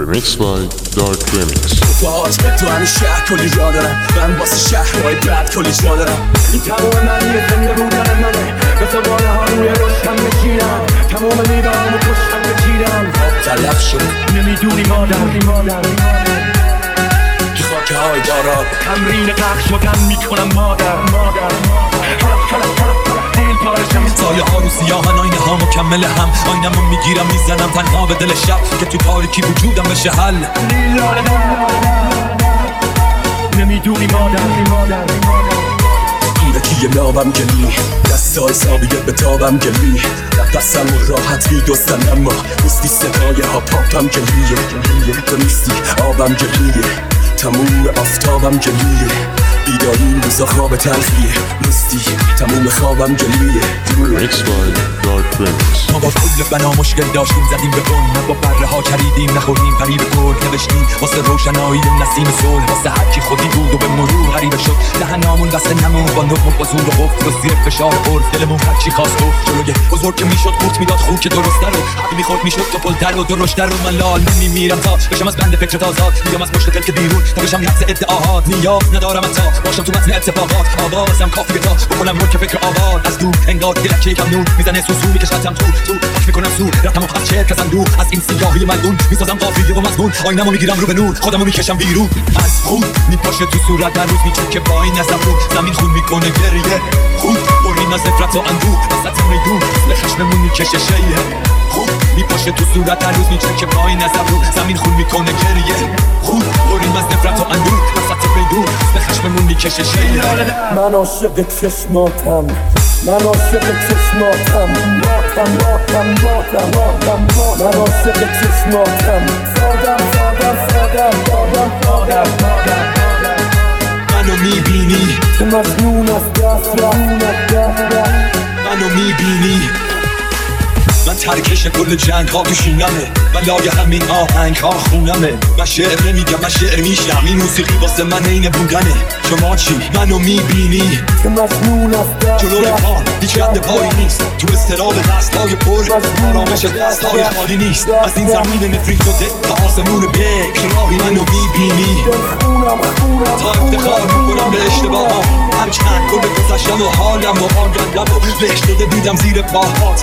Remix by Dark Remix. تو همین شهر کلی جا دارم، من واسه شهرهای بد کلی جا دارم. این تمام معنی زنده بودن منه، مثل باله ها روی رشتم بشینم، تمام میدانم و پشتم بچیرم. تلف شد نمیدونی مادر که خاکه های دارم تمرین قرق شدن میکنم مادر سایه ها رو سیاهن، آینه ها مکمل هم، آینمو میگیرم میزنم تنها به دل شب که تو تاریکی وجودم بشه حل. نمیدونی مادر گیرکی لابم گلی، دستا حسابیه به تابم گلی، نفسم و راحت میدوستن اما نیستی صدای ها پاپم گلیه. تو نیستی آبم گلیه، تموم آفتابم گلیه، بیداری روزا خواب تلخیه، نیستی تموم خوابم گلیه. Remix by Dark Remix. ما با کل بنا مشکل داشتیم زدیم به بن، نه با بره ها چریدیم نخوردیم فریب گل، نوشتیم واسه روشنایی و نسیم صلح، واسه هرکی خودی بود و به مرور غریبه شد، دهنامون واسه نمون با نقم و بازور و قفل و زیر فشار عرف، دلمون هرچی خواست گفت جلوی بزرگ که میشد قورت میداد خوک درسته رو، حق میخورد میشد تو پلتر و درشتر رو. من لال نمیمیرم تا بشم از بند فکرت آزاد، میام از مشت دل که بیرون تا بشم نفس ادعاهات، نیاز ندارم تا باشم تو متن اتفاقات، آوازم کافیه تا بکنم ملک فکر آباد. از دور انگار دلک یکم نور میزنه سوسو میکشتم تو پاک میکنم سو رفتم و خط چه کسم دور از این سیاهی ملعون، میسازم قافیه و مضمون، آینمو میگیرم رو به نور خودمو میکشم بیرون. از خون میپاشه تو صورت در روز میچکه با این نظر رو زمین خون میکنه گریه، خون برین از نفرت و اندوه وسط میدون به خشممون میکشه شیه، خون میپاشه تو صورت در روز میچکه با این نظر رو زمین خون میکنه گریه، خون برین از نفرت و اندوه وسط میدون به خشممون میکشه شیه. من عاشق چشماتم، من عاشق چشماتم، من عاشق چشماتم، منو میبینی که مجنون از دست منو میبینی من ترکش کل جنگ ها تو شینمه، من لای همین آهنگ ها خونمه، من شعر نمیگم من شعر میشم، این موسیقی واسه من اینه بودنه. شما چی؟ منو میبینی که مجنون از جلوی پا هیچ رد پایی نیست، تو استراب دست های پر آرامش دست های خالی نیست، از این زمین نفرین شده تا آسمون بکر راهی منو میبینی. تا افتخار میکنم به اشتباه هرچند کل گذشتم و حالم و آگندم و لش داده دیدم زیر پاهات،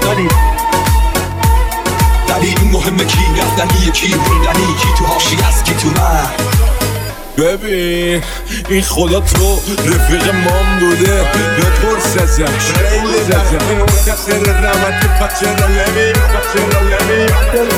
ولی این مهمه کی رفتنیه کی موندنی، کی تو حاشیه است کی تو من. ببین این خدا تو رفیق من بوده بپرس ازش این متصر رحمت پس چرا نمی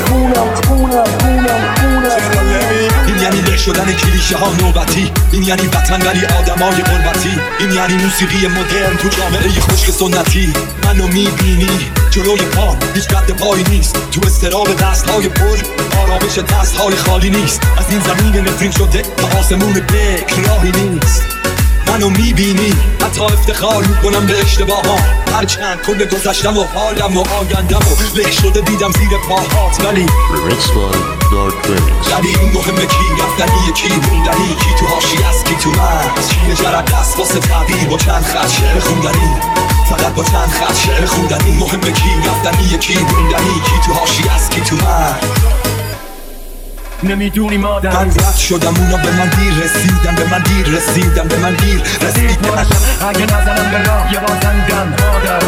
چرا نمی. این یعنی له شدن کلیشه ها نوبتی، این یعنی وطن ولی آدمای غربتی، این یعنی موسیقی مدرن تو جامعه خشک سنتی. منو میبینی جلوی پا هیچ رد پایی نیست، تو استراب دست های پر آرامش دست های خالی نیست، از این زمین نفرین شده تا آسمون بکر راهی نیست. منو میبینی حتی افتخار میکنم به اشتباه ها هرچند کل گذشتم و حالم و آیندم و له شده دیدم زیر پاهات، ولی Remix by Dark Remix. ولی این مهمه کی رفتنیه کی موندنی، کی تو حاشیه است کی تو من. چیه جرق دست واسه تعبیر با چند خط شعر خوندنی، فقط با چند خط شعر خوندنی. مهمه کی رفتنیه کی موندنی، کی تو حاشیه است کی تو من. نمیدونی مادر من رد شدم اونا به من دیر رسیدن، به من دیر رسیدن، به من دیر رسیدن. اگه نزنم به راه یه بازندم مادر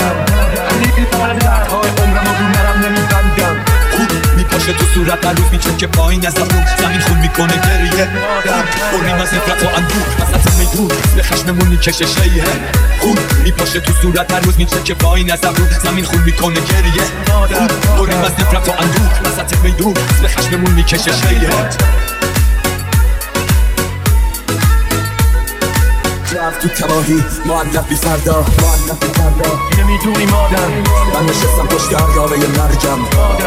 دردهای عمرم و رو نرم نمیبندم. خوب میپاشه تو صورت در روز میچکه پایین از ابرو زمین خون میکنه گریه، بریم از نفرت و اندوه وسط میدون به خشممون میکشه شیه. خوب میپاشه تو صورت در روز میچکه پایین از ابرو زمین خون میکنه گریه، بریم از نفرت و اندوه وسط میدون به خشممون میکشه شیه. رفت تو تباهی معلق بی فردا نمیدونی مادر من نشستم پشت عرابه مرگم،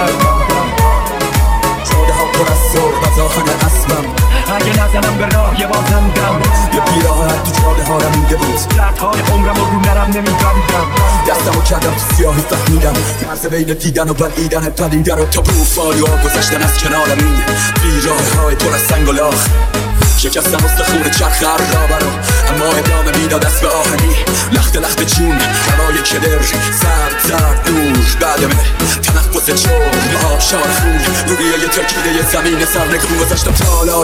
جاده ها پر از سر غذاخانه اسبم، اگه نزنم به راه یه بازندم. یه پیراهن تو جاده ها رمیده بود، دردهای عمرم رو نرم نمیبندم. دستمو کردم تو سیاهی فهمیدم مرز بین دیدن و بلعیدن پدیده رو تا بروفانی ها گذشتن از کنارم. این بیراه های پر از سنگ و لاخ شکستم استخون چرخ عرابه رو، اما ادامه میداد دست به آهنی. لخت جون هوای کدر زرد دور بعد مه تنفس چور آبشار خون روی یه ترکیده زمین سرنگون گذاشتم تالار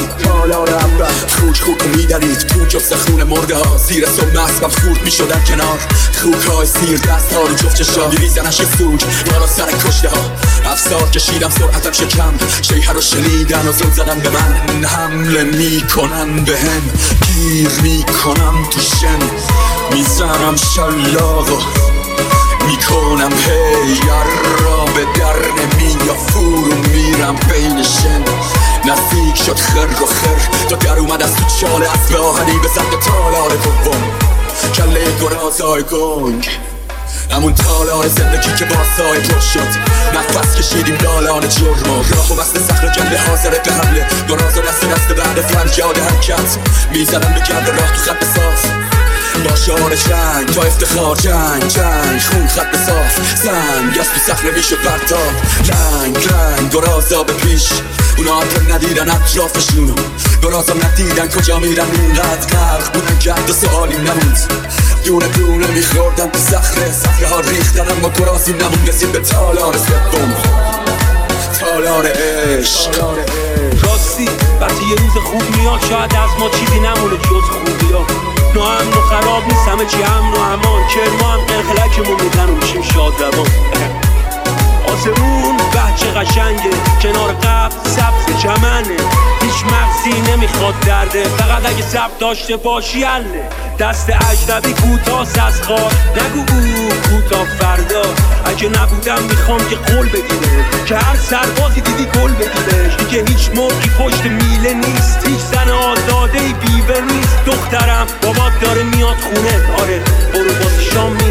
اول خوک میدرید تو جفت خون مرده ها زیر سلمه اسبم خورد میشدن کنار خوک های سیر دست ها رو جفت چشا میریزنش یه سوگ بالا سر کشته ها افسار کشیدم سرعتم شکم شیهر رو شنیدن و زل زدن به من حمله میکنن به هم گیر میکنم تو شن میزنم شلاق و میکنم هیگر را به در نمی یا فرو میرم بین شن نزدیک شد خر و خر تا در اومد از تو چال اسب آهنی به سمت تالار دوم کله گرازای گنگ همون تالار زندگی که با سای پر شد نفس کشیدیم دالان جرم و راه و بست صخر گله حاضره به حمله گراز و دست بعد فریاد حرکت میزنم به گرد راه تو خط صاف با شعار جنگ تا افتخار جنگ خون خط صاف زنگ از تو صخره میشه پرتاب لنگ گرازا به پیش اونا حتی ندیدن اطرافشونو گرازا ندیدن کجا میرن اونقدر غرق بودن که حتی سوالی نموند دونه میخوردن تو صخره ها ریختن اما گرازی نمون رسید به تالار سوم تالار عشق راستی وقتی یه روز خوب میاد شاید از ما چیزی نمونه جز خوبی ها ناامن و خراب نیست همه چی امن و امان کرما هم قلقلکمون میدن و میشیم شاد روان آسمون بهچه قشنگه کنار قبل سبز چمنه هیچ مغزی نمیخواد درده فقط اگه سبز داشته باشی حله دست اجنبی کوتاست از خار نگو او کوتا فردا اگه نبودم میخوام که قول بدیده که هر سربازی دیدی گل بدیدش دیگه هیچ مرغی پشت میله نیست هیچ زن آزاده بیوه نیست دخترم بابات داره میاد خونه آره برو باز شام